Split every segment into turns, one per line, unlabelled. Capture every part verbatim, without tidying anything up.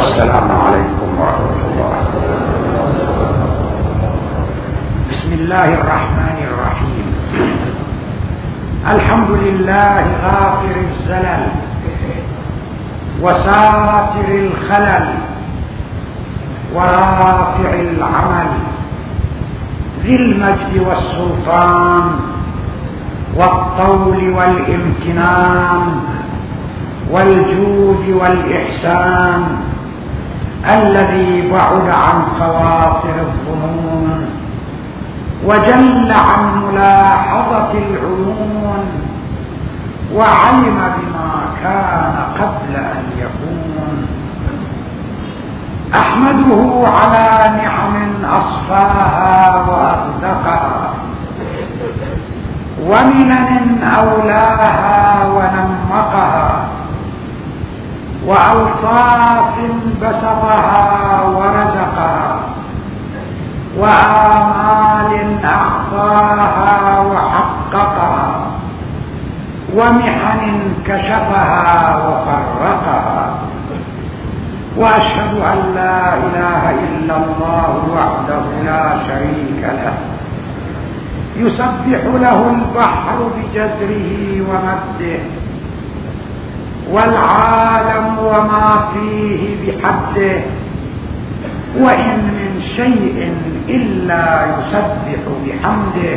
والسلام عليكم ورحمة الله. بسم الله الرحمن الرحيم. الحمد لله غافر الزلل وساتر الخلل ورافع العمل ذي المجد والسلطان والطول والامتنان والجود والإحسان الذي بعد عن خواطر الظنون وجل عن ملاحظة العيون وعلم بما كان قبل أن يكون. أحمده على نعم أصفاها وأغدقها ومنن أولاها ونمقها وألطاف بسطها ورزقها وآمال أعطاها وحققها ومحن كشفها وفرقها. وأشهد أن لا إله إلا الله وحده لا شريك له يسبح له البحر بجزره ومده والعالم وما فيه بحده وإن من شيء إلا يسبح بحمده.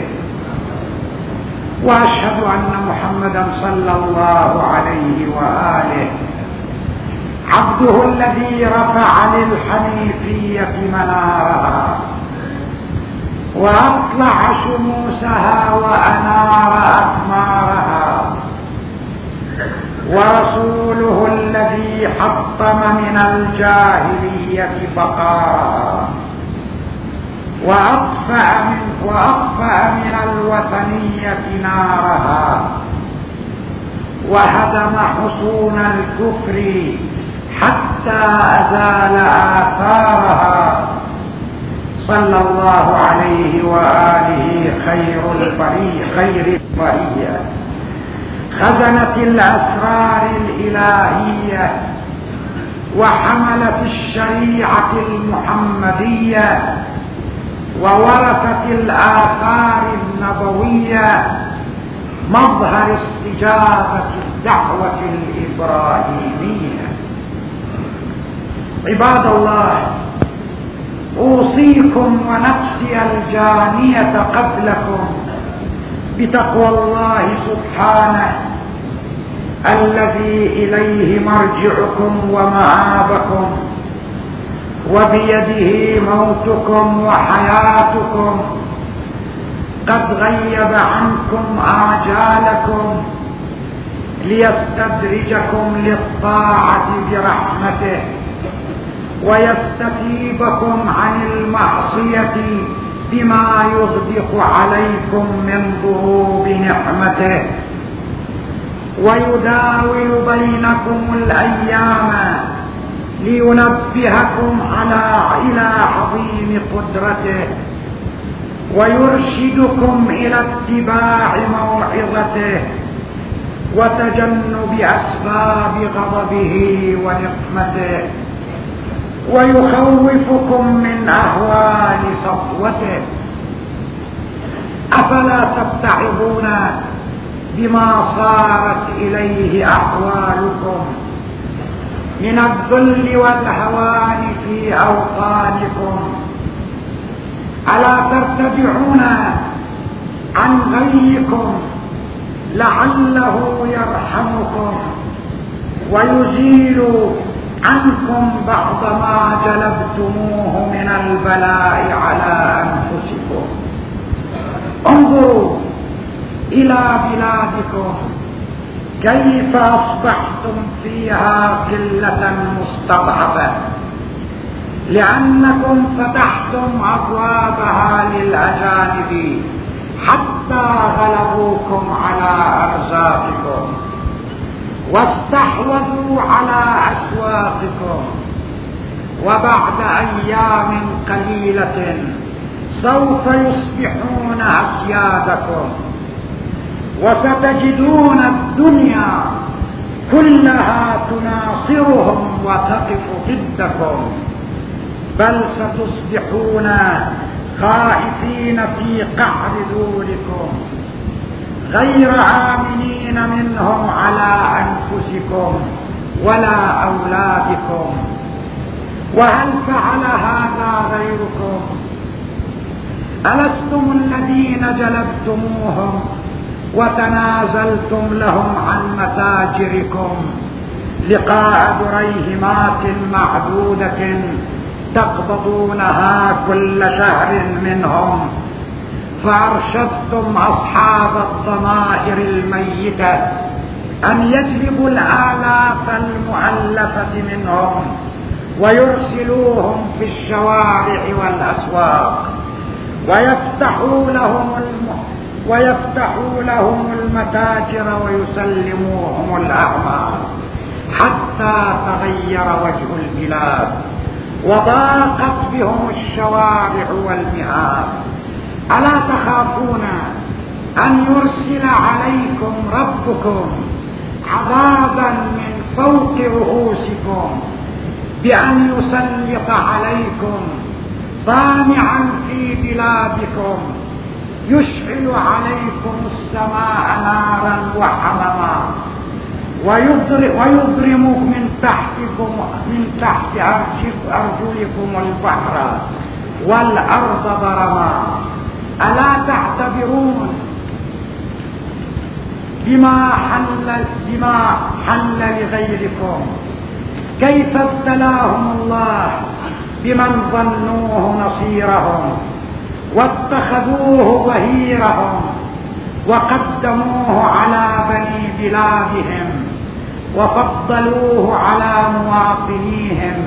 وأشهد أن محمدا صلى الله عليه وآله عبده الذي رفع للحنيفية منارها وأطلع شموسها وأنار أقمارها، ورسوله الذي حطم من الجاهلية بقارها وأطفأ من, وأطفأ من الوثنية نارها وهدم حصون الكفر حتى أزال آثارها صلى الله عليه وآله خير البرية خير البرية خزنة الأسرار الإلهية وحملة الشريعة المحمدية وورثة الآثار النبوية مظهر استجابة الدعوة الإبراهيمية. عباد الله، أوصيكم ونفسي الجانية قبلكم بتقوى الله سبحانه الذي إليه مرجعكم ومآبكم وبيده موتكم وحياتكم، قد غيب عنكم آجالكم ليستدرجكم للطاعة برحمته ويستتيبكم عن المعصية بما يغدق عليكم من ضروب نعمته ويداول بينكم الأيام لينبهكم على إلى عظيم قدرته ويرشدكم إلى اتباع موعظته وتجنب أسباب غضبه ونقمته ويخوفكم من أهوال سطوته. أفلا تتعظون بما صارت إليه أحوالكم من الذل والهوان في أوطانكم؟ ألا ترتدعون عن غيكم لعله يرحمكم ويزيل عنكم بعض ما جلبتموه من البلاء على أنفسكم؟ انظروا إلى بلادكم كيف أصبحتم فيها قلة مستضعفة لأنكم فتحتم أبوابها للأجانب حتى غلبوكم على أرزاقكم واستحوذوا على أسواقكم. وبعد أيام قليلة سوف يصبحون أسيادكم وستجدون الدنيا كلها تناصرهم وتقف ضدكم، بل ستصبحون خائفين في قعر ذولكم غير آمنين منهم على أنفسكم ولا أولادكم. وهل فعل هذا غيركم؟ ألستم الذين جلبتموهم وتنازلتم لهم عن متاجركم لقاء دريهمات معدودة تقبضونها كل شهر منهم، فأرشدتم أصحاب الضمائر الميتة أن يجلبوا الآلاف المؤلفة منهم ويرسلوهم في الشوارع والأسواق ويفتحوا لهم الم... ويفتحوا لهم المتاجر ويسلموهم الأعمال حتى تغير وجه البلاد وضاقت بهم الشوارع والمهاد. ألا تخافون أن يرسل عليكم ربكم عذابا من فوق رؤوسكم بأن يسلط عليكم طامعا في بلادكم يشعل عليكم السماء نارا وحمما ويضرم من تحتكم من تحت أرجلكم البحر والأرض ضرما. ألا تعتبرون بما حل, بما حل لغيركم كيف ابتلاهم الله بمن ظنوه نصيرهم واتخذوه ظهيرهم وقدموه على بني بلادهم وفضلوه على مواطنيهم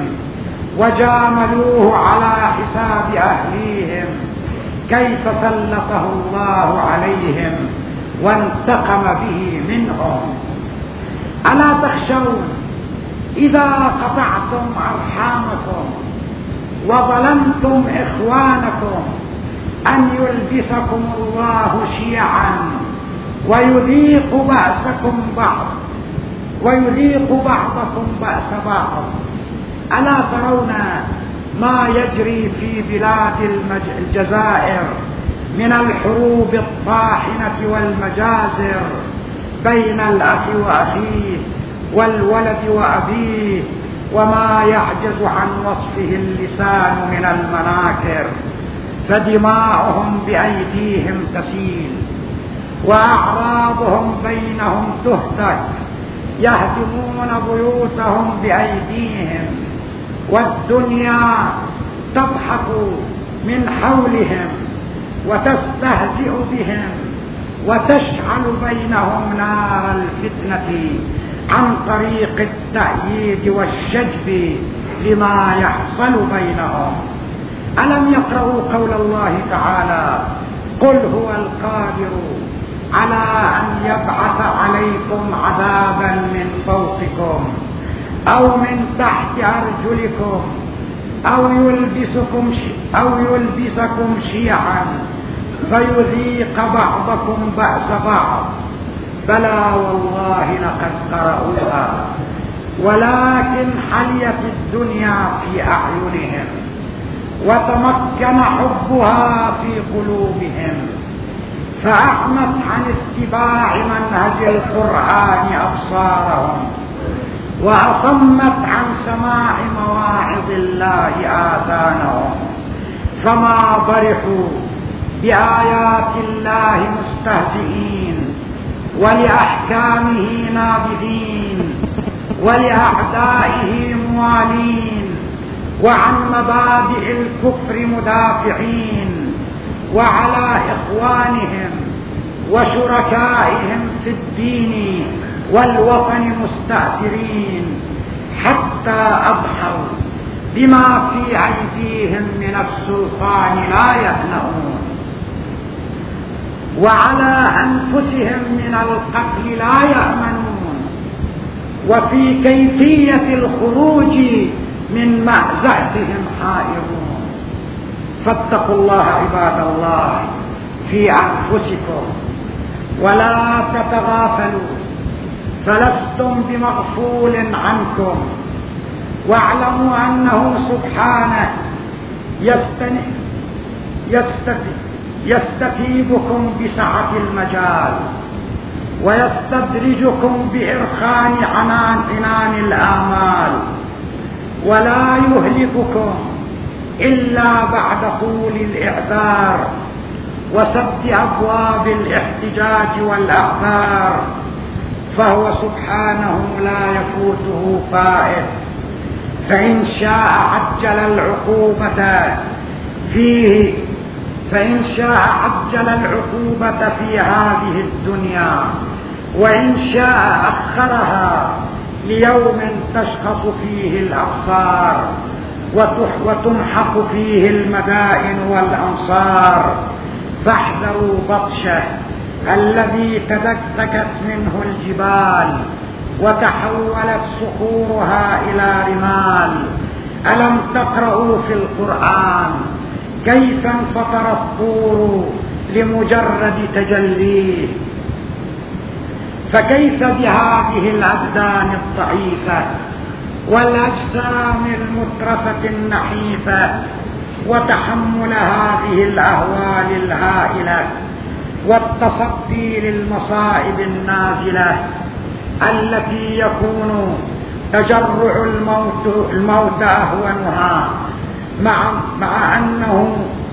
وجاملوه على حساب أهليهم، كيف سلطه الله عليهم وانتقم به منهم. ألا تخشون إذا قطعتم أرحامكم وظلمتم إخوانكم أن يلبسكم الله شيعا ويذيق بأسكم بعض ويذيق بعضكم بأس بعض؟ ألا ترون ما يجري في بلاد الجزائر من الحروب الطاحنة والمجازر بين الأخ وأخيه والولد وأبيه، وما يعجز عن وصفه اللسان من المناكر، فدماؤهم بأيديهم تسيل وأعراضهم بينهم تهتك، يهدمون بيوتهم بأيديهم والدنيا تضحك من حولهم وتستهزئ بهم وتشعل بينهم نار الفتنة عن طريق التأييد والشجب لما يحصل بينهم. ألم يقرأوا قول الله تعالى: قل هو القادر على أن يبعث عليكم عذابا من فوقكم أو من تحت أرجلكم أو يلبسكم أو يلبسكم شيعا فيذيق بعضكم بأس بعض. بلى والله لقد قرأوها ولكن حليت الدنيا في أعينهم وتمكن حبها في قلوبهم فأعمت عن اتباع منهج القرآن أبصارهم وأصمت عن سماع مواعظ الله آذانهم، فما برحوا بآيات الله مستهزئين ولأحكامه نابذين ولأعدائه موالين وعن مبادئ الكفر مدافعين وعلى إخوانهم وشركائهم في الدين والوطن مستأثرين، حتى أضحوا بما في أيديهم من السلطان لا يهنؤون، وعلى أنفسهم من القتل لا يأمنون، وفي كيفية الخروج من مأزقهم حائرون. فاتقوا الله عباد الله في أنفسكم ولا تتغافلوا فلستم بمغفول عنكم. واعلموا أنه سبحانه يستتيبكم بسعة المجال ويستدرجكم بإرخان عنان الآمال، ولا يهلككم إلا بعد طول الإعذار وسد أبواب الاحتجاج والأعذار، فهو سبحانه لا يفوته فائت. فإن شاء عجل العقوبة فيه فإن شاء عجل العقوبة في هذه الدنيا، وإن شاء أخرها ليوم تشخص فيه الأبصار وتمحق فيه المدائن والأنصار. فاحذروا بطشه الذي تدكدكت منه الجبال وتحولت صخورها إلى رمال. ألم تقرأوا في القرآن كيف انفطر الطور لمجرد تجليه؟ فكيف بهذه الأبدان الضعيفة والأجسام المترفة النحيفة وتحمل هذه الأهوال الهائلة والتصدي للمصائب النازلة التي يكون تجرع الموت, الموت أهونها، مع, مع أنه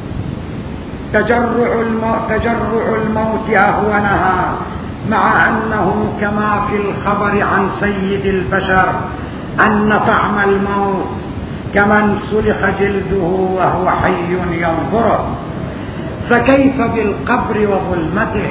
تجرع الموت, تجرع الموت أهونها، مع أنه كما في الخبر عن سيد البشر أن طعم الموت كمن سلخ جلده وهو حي ينظره. فكيف بالقبر وظلمته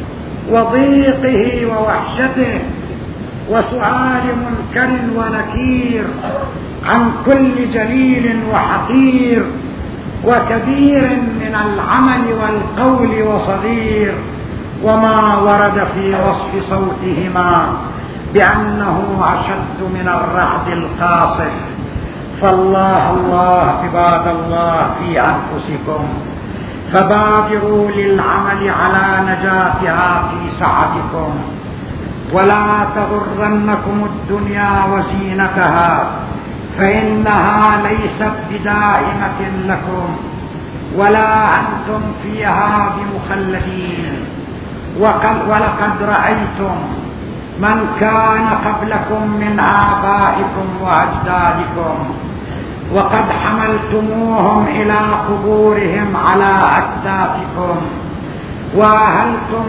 وضيقه ووحشته وسؤال منكر ونكير عن كل جليل وحقير وكبير من العمل والقول وصغير، وما ورد في وصف صوتهما بأنه أشد من الرعد القاصف. فالله الله عباد الله في أنفسكم، فبادروا للعمل على نجاتها في سعتكم، ولا تغرنكم الدنيا وزينتها، فإنها ليست بدائمة لكم ولا أنتم فيها بمخلدين. ولقد رأيتم من كان قبلكم من آبائكم وأجدادكم وقد حملتموهم إلى قبورهم على أكتافكم، وأهلتم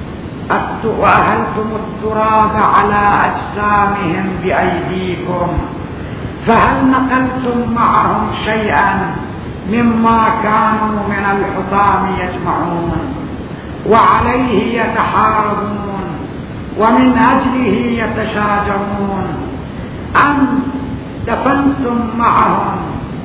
وأهلتم التراب على أجسامهم بأيديكم، فهل نقلتم معهم شيئا مما كانوا من الحطام يجمعون وعليه يتحاربون ومن أجله يتشاجرون؟ أم دفنتم معهم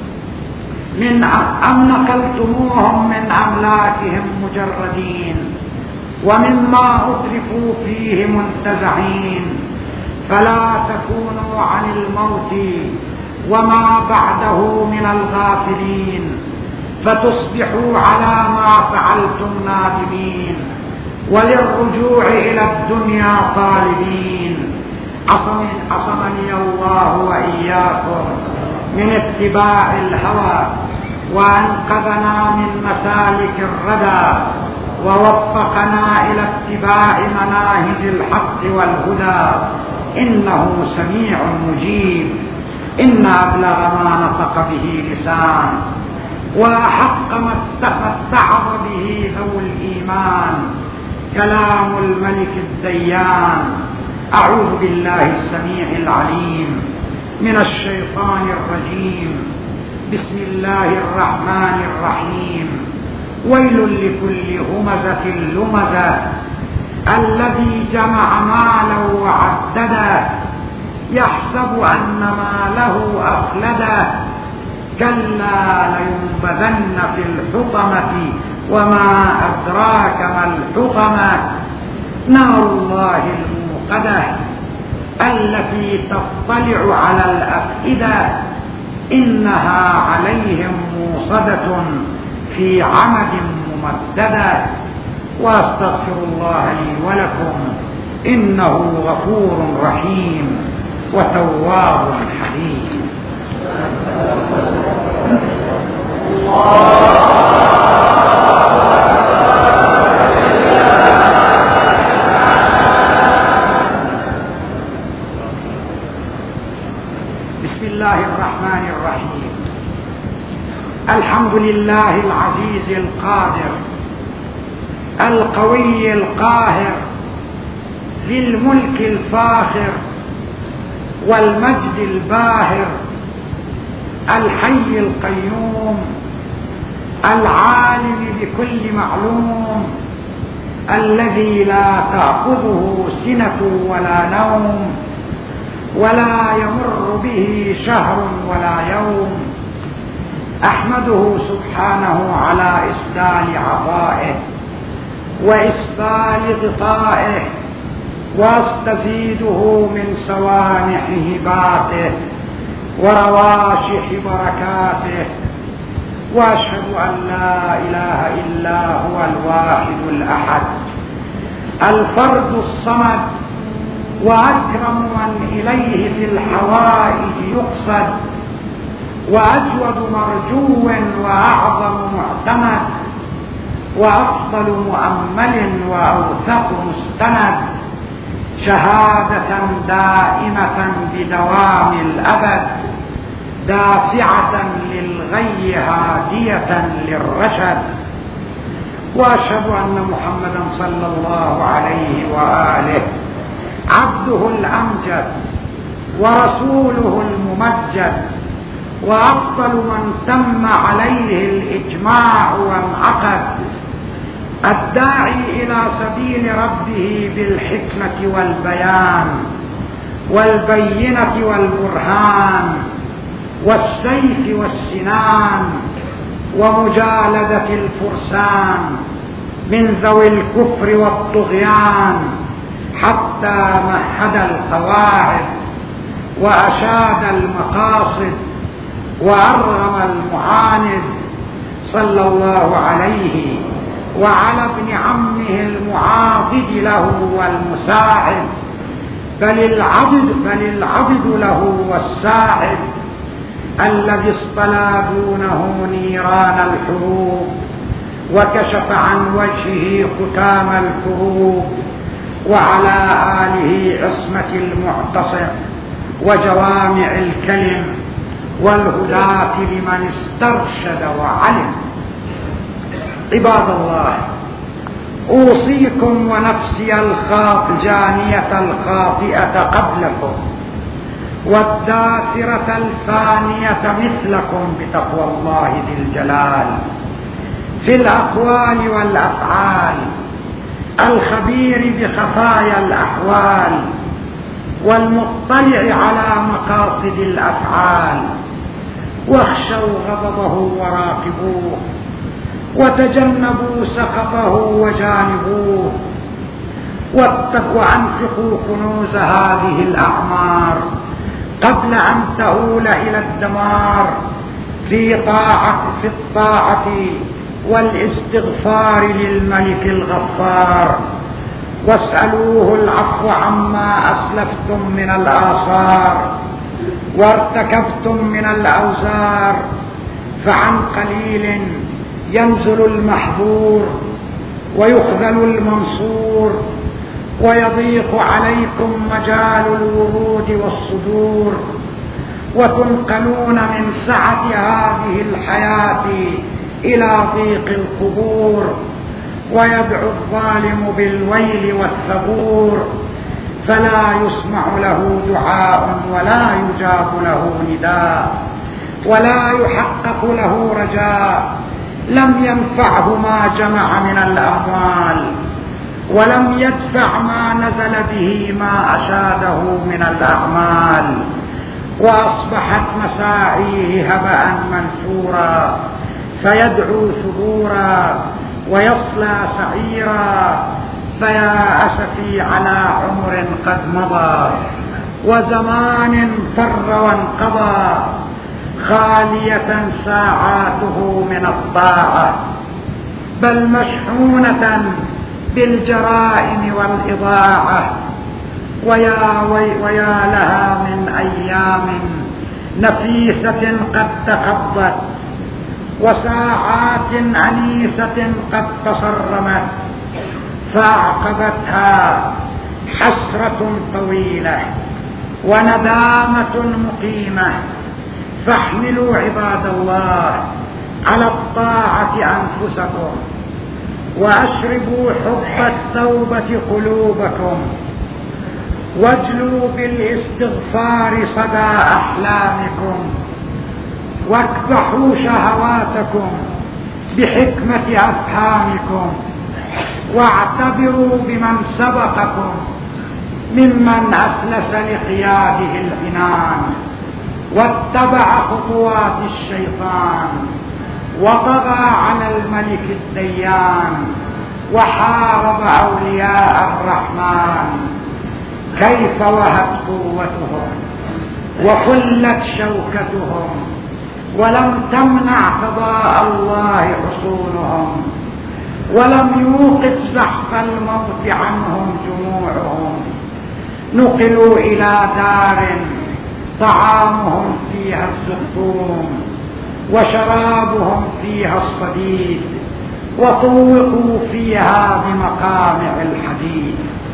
من أم نقلتموهم من أملاكهم مجردين ومما أترفوا فيه منتزعين؟ فلا تكونوا عن الموت وما بعده من الغافلين، فتصبحوا على ما فعلتم نادمين وللرجوع إلى الدنيا طالبين. عصمني الله وإياكم من اتباع الهوى وأنقذنا من مسالك الردى ووفقنا إلى اتباع مناهج الحق والهدى، إنه سميع مجيب. إن أبلغ ما نطق به لسان وأحق ما اتعظ به ذو الإيمان كلام الملك الديان. أعوذ بالله السميع العليم من الشيطان الرجيم. بسم الله الرحمن الرحيم. ويل لكل همزة لمزة الذي جمع مالا وعدده يحسب أن ماله أخلده كلا لينبذن في الحطمة وما أدراك ما الحطمة نار الله الموقدة التي تطلع على الأفئدة إنها عليهم موصدة في عمد ممددة. وأستغفر الله لي ولكم إنه غفور رحيم وتواب حليم. بسم الله الرحمن الرحيم. الحمد لله العزيز القادر القوي القاهر ذي الملك الفاخر والمجد الباهر الحي القيوم العالم بكل معلوم الذي لا تأخذه سنة ولا نوم ولا يمر به شهر ولا يوم. أحمده سبحانه على إسدال عطائه وإسبال غطائه، واستزيده من سوانح هباته ورواشح بركاته، وأشهد أن لا إله إلا هو الواحد الأحد الفرد الصمد، وأكرم من إليه في الحوائج يقصد، وأجود مرجو وأعظم معتمد، وأفضل مؤمل وأوثق مستند، شهادة دائمة بدوام الأبد، دافعة للغي هادية للرشد. وأشهد أن محمدا صلى الله عليه وآله عبده الأمجد ورسوله الممجد، وأفضل من تم عليه الإجماع وانعقد، الداعي إلى سبيل ربه بالحكمة والبيان والبينة والبرهان والسيف والسنان ومجالدة الفرسان من ذوي الكفر والطغيان، حتى مهد القواعد وأشاد المقاصد وأرغم المعاند، صلى الله عليه وعلى ابن عمه المعاضد له والمساعد، بل العبد, بل العبد له والساعد، الذي اصطلى دونه نيران الحروب وكشف عن وجهه ختام الكروب، وعلى آله عصمة المعتصم وجوامع الكلم والهداة لمن استرشد وعلم. عباد الله، أوصيكم ونفسي الجانية الخاطئة قبلكم والداثرة الفانية مثلكم بتقوى الله ذي الجلال في الأقوال والأفعال، الخبير بخفايا الأحوال والمطلع على مقاصد الأفعال. واخشوا غضبه وراقبوه، وتجنبوا سخطه وجانبوه، وانفقوا كنوز هذه الأعمار قبل أن تؤول إلى الدمار في طاعة في الطاعة والاستغفار للملك الغفار. واسألوه العفو عما أسلفتم من الآثار وارتكبتم من الأوزار، فعن قليل ينزل المحظور ويخذل المنصور، ويضيق عليكم مجال الورود والصدور، وتنقلون من سعة هذه الحياة إلى ضيق القبور، ويدعو الظالم بالويل والثبور، فلا يسمع له دعاء ولا يجاب له نداء ولا يحقق له رجاء. لم ينفعه ما جمع من الأموال، ولم يدفع ما نزل به ما أشاده من الأعمال، وأصبحت مساعيه هباء منثورا، فيدعو ثبورا ويصلى سعيرا. فيا أسفي على عمر قد مضى وزمان فر وانقضى، خالية ساعاته من الطاعة، بل مشحونة بالجرائم والإضاعة ويا, وي ويا لها من أيام نفيسة قد تقضت، وساعات أنيسة قد تصرمت، فأعقبتها حسرة طويلة وندامة مقيمة. فاحملوا عباد الله على الطاعة أنفسكم، وأشربوا حب التوبة قلوبكم، واجلوا بالاستغفار صدى أحلامكم، واكبحوا شهواتكم بحكمة أفهامكم، واعتبروا بمن سبقكم ممن أسلس لقياده العنان واتبع خطوات الشيطان، وطغى على الملك الديان، وحارب أولياء الرحمن. كيف وهت قوتهم وقلت شوكتهم، ولم تمنع قضاء الله حصونهم، ولم يوقف زحف الموت عنهم جموعهم. نقلوا إلى دار طعامهم فيها الزقوم، وشرابهم فيها الصديد، وطوقوا فيها بمقامع الحديد.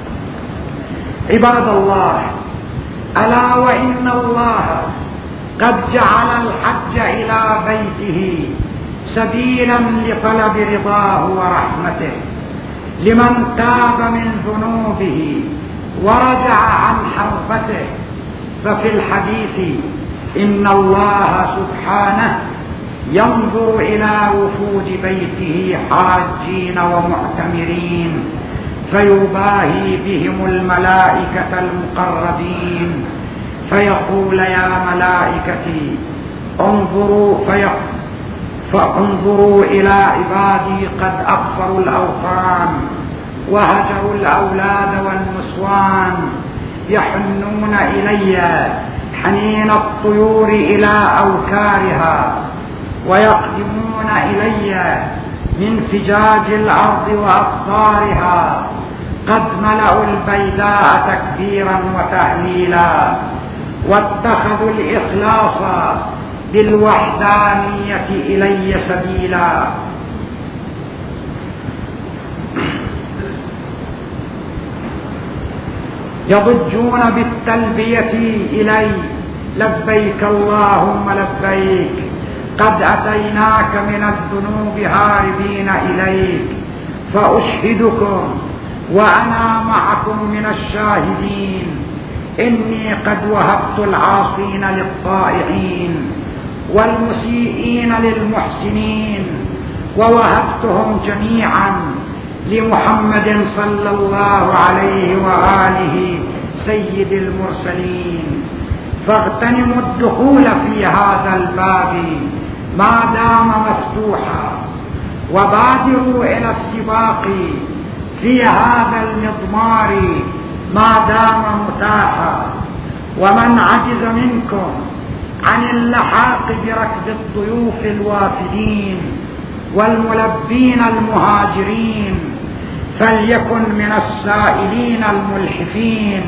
عباد الله، ألا وإن الله قد جعل الحج إلى بيته سبيلا لطلب رضاه ورحمته لمن تاب من ذنوبه ورجع عن حرفته. ففي الحديث إن الله سبحانه ينظر إلى وفود بيته حاجين ومعتمرين، فيباهي بهم الملائكة المقربين، فيقول يا ملائكتي انظروا فانظروا إلى عبادي قد أكفروا الأوثان وهجروا الأولاد والنسوان، يحنون إلي حنين الطيور إلى أوكارها، ويقدمون إلي من فجاج الأرض وأقطارها، قد ملأوا البيداء تكبيرا وتهليلا، واتخذوا الإخلاص بالوحدانية إلي سبيلا. يضجون بالتلبية إلي لبيك اللهم لبيك، قد أتيناك من الذنوب هاربين إليك، فأشهدكم وأنا معكم من الشاهدين إني قد وهبت العاصين للطائعين والمسيئين للمحسنين، ووهبتهم جميعا لمحمد صلى الله عليه وآله سيد المرسلين. فاغتنموا الدخول في هذا الباب ما دام مفتوحا، وبادروا إلى السباق في هذا المضمار ما دام متاحا. ومن عجز منكم عن اللحاق بركب الضيوف الوافدين والملبين المهاجرين فليكن من السائلين الملحفين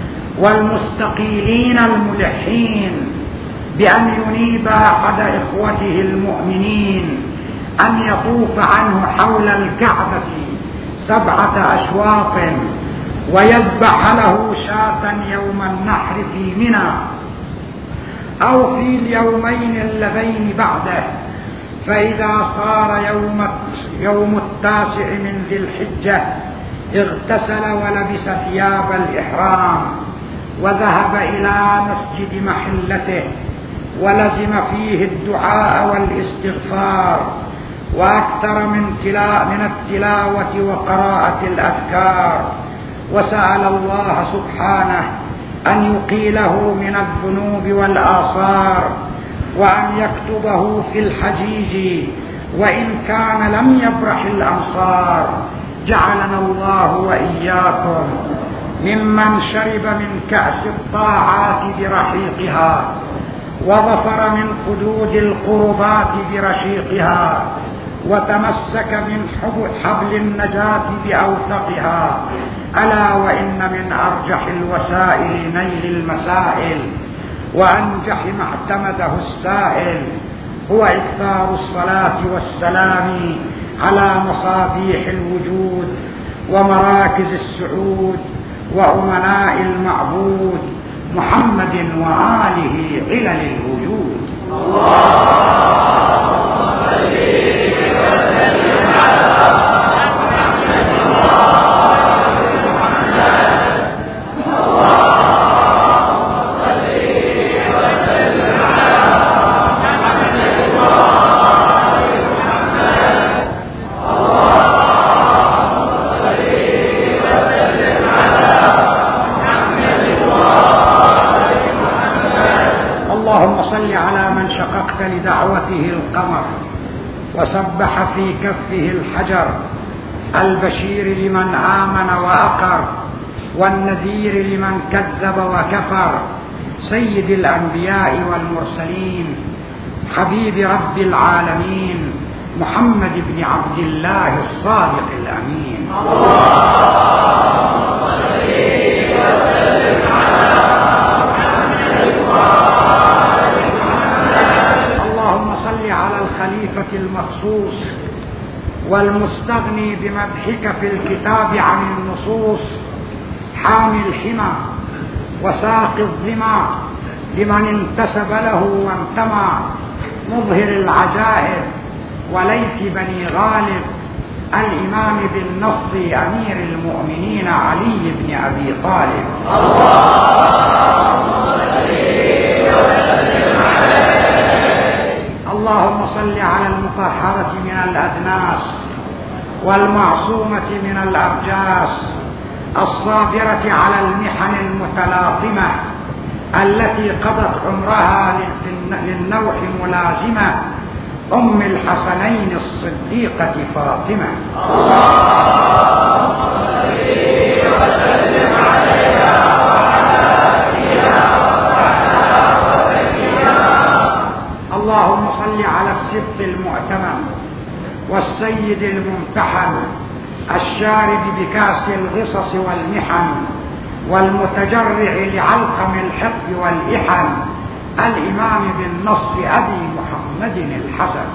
والمستقيلين الملحين بأن ينيب أحد إخوته المؤمنين أن يطوف عنه حول الكعبة سبعة أشواط، ويذبح له شاة يوم النحر في منى أو في اليومين اللذين بعده. فإذا صار يوم, يوم التاسع من ذي الحجة اغتسل ولبس ثياب الإحرام، وذهب إلى مسجد محلته، ولزم فيه الدعاء والاستغفار، وأكثر من, تلا من التلاوة وقراءة الأذكار، وسأل الله سبحانه أن يقيله من الذنوب والآثار، وأن يكتبه في الحجيج وإن كان لم يبرح الأمصار. جعلنا الله وإياكم ممن شرب من كأس الطاعات برحيقها، وظفر من قدود القربات برشيقها، وتمسك من حبل النجاة بأوثقها، ألا وإن من أرجح الوسائل نيل المسائل وأنجح ما اعتمده السائل هو إكثار الصلاة والسلام على مصابيح الوجود ومراكز السعود وأمناء المعبود محمد وآله علل الوجود. شققت لدعوته القمر وسبح في كفه الحجر البشير لمن آمن وأقر والنذير لمن كذب وكفر سيد الأنبياء والمرسلين حبيب رب العالمين محمد بن عبد الله الصادق الأمين. على الخليفة المخصوص والمستغني بمدحك في الكتاب عن النصوص حامي الحمى وساق الظما لمن انتسب له وانتمى مظهر العجائب وليث بني غالب الإمام بالنص أمير المؤمنين علي بن أبي طالب. اللهم صل على المطهرة من الأدناس والمعصومة من الأرجاس الصابرة على المحن المتلاطمة التي قضت عمرها للنوح ملازمة أم الحسنين الصديقة فاطمة. اللهم صل وسلم عليها وعلى آلها اللهم صل على السبط المؤتمن والسيد الممتحن الشارب بكاس الغصص والمحن والمتجرع لعلقم الحقد والإحن الإمام بالنص أبي محمد الحسن.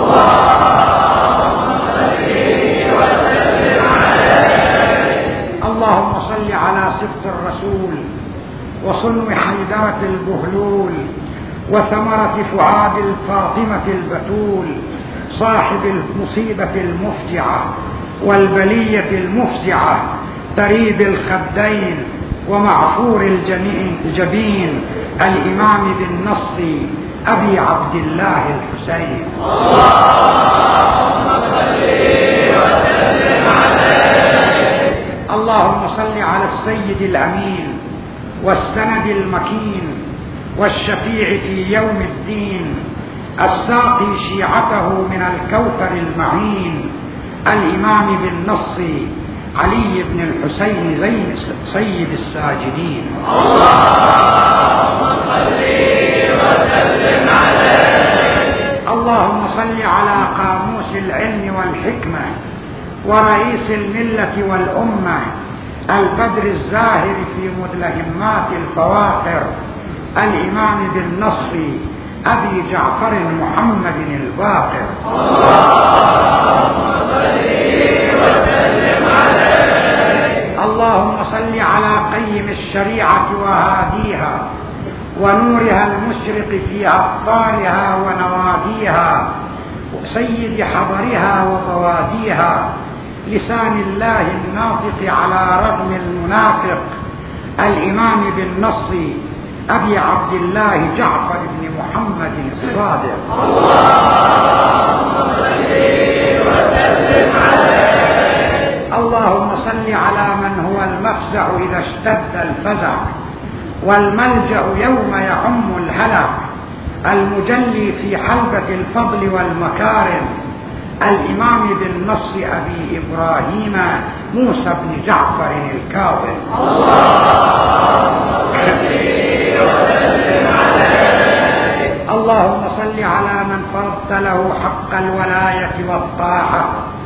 اللهم صل وسلم عليه. اللهم صل على سبط الرسول وصنو حيدرة البهلول وثمرة فؤاد الفاطمة البتول صاحب المصيبة المفجعة والبلية المفزعة تريب الخدين ومعفور الجبين الإمام بالنص أبي عبد الله الحسين. اللهم صل وسلم عليه. اللهم صل على السيد الأمين والسند المكين والشفيع في يوم الدين الساقي شيعته من الكوثر المعين الإمام بالنص علي بن الحسين زين سيد الساجدين. اللهم صل وسلم عليه. اللهم صل على قاموس العلم والحكمة ورئيس الملة والأمة البدر الزاهر في مدلهمات الفواخر الإمام بالنص أبي جعفر محمد الباقر. اللهم صل وسلم عليه. اللهم صل على قيم الشريعة وهاديها ونورها المشرق في أقطارها ونواديها سيد حضرها وبواديها لسان الله الناطق على رغم المنافق الإمام بالنص أبي عبد الله جعفر بن محمد الصادق. اللهم صل وسلم عليه. اللهم صل على من هو المفزع إذا اشتد الفزع والملجأ يوم يعم الهلع المجلي في حلبة الفضل والمكارم الإمام بالنص أبي إبراهيم موسى بن جعفر الكاظم. اللهم صل وسلم عليه. اللهم صل على من فرضت له حق الولاية والطاعة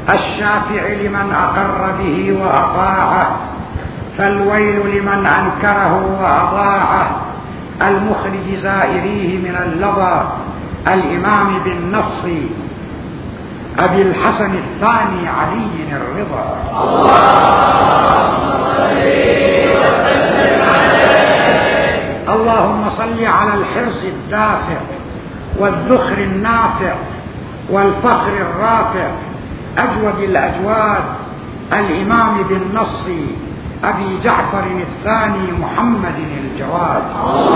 الشافع لمن أقر به وأطاعه، فالويل لمن أنكره وأضاعه، المخرج زائريه من اللظى، الإمام بالنص أبي الحسن الثاني علي الرضا. اللهم صل على الحرص الدافع والذخر النافع والفخر الرافع، أجود الأجواد، الإمام بالنص أبي جعفر الثاني محمد الجواد.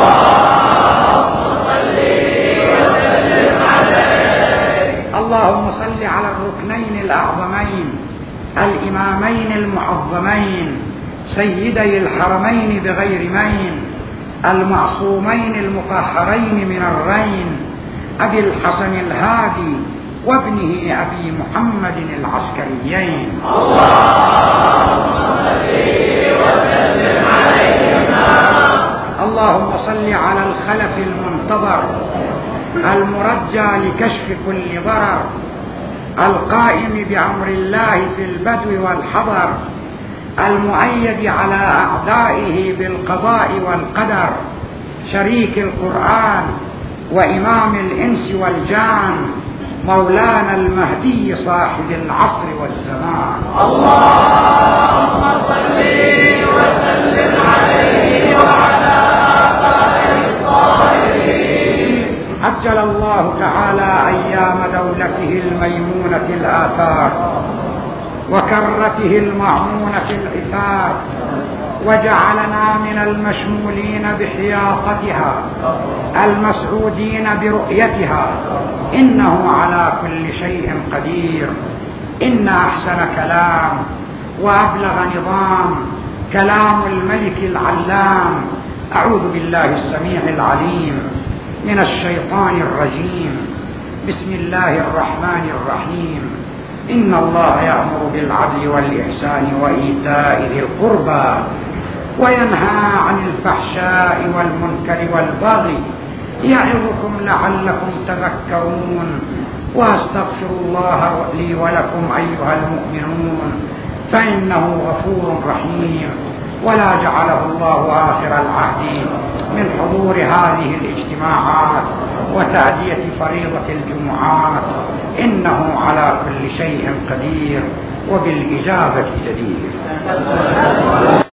اللهم صل على الركنين الأعظمين الإمامين المعظمين سيدي الحرمين بغير مين، المعصومين المطهرين من الرين، أبي الحسن الهادي وابنه أبي محمد العسكريين. اللهم صل على الخلف المنتظر المرجى لكشف كل ضرر، القائم بأمر الله في البدو والحضر، المؤيد على أعدائه بالقضاء والقدر، شريك القرآن وإمام الإنس والجان، مولانا المهدي صاحب العصر والزمان. اللهم صل وسلم عليه وعلى آله الطاهرين. عجل الله تعالى أيام دولته الميمونة الآثار وكرته المعمونة العثار، وجعلنا من المشمولين بحياطتها المسعودين برؤيتها، إنه على كل شيء قدير. إن أحسن كلام وأبلغ نظام كلام الملك العلام. أعوذ بالله السميع العليم من الشيطان الرجيم. بسم الله الرحمن الرحيم. إن الله يأمر بالعدل والإحسان وإيتاء ذي القربى وينهى عن الفحشاء والمنكر والبغي يعظكم لعلكم تذكرون. وأستغفر الله لي ولكم أيها المؤمنون فإنه غفور رحيم. ولا جعله الله آخر العهد من حضور هذه الاجتماعات وتأدية فريضة الجمعات، إنه على كل شيء قدير وبالإجابة جدير.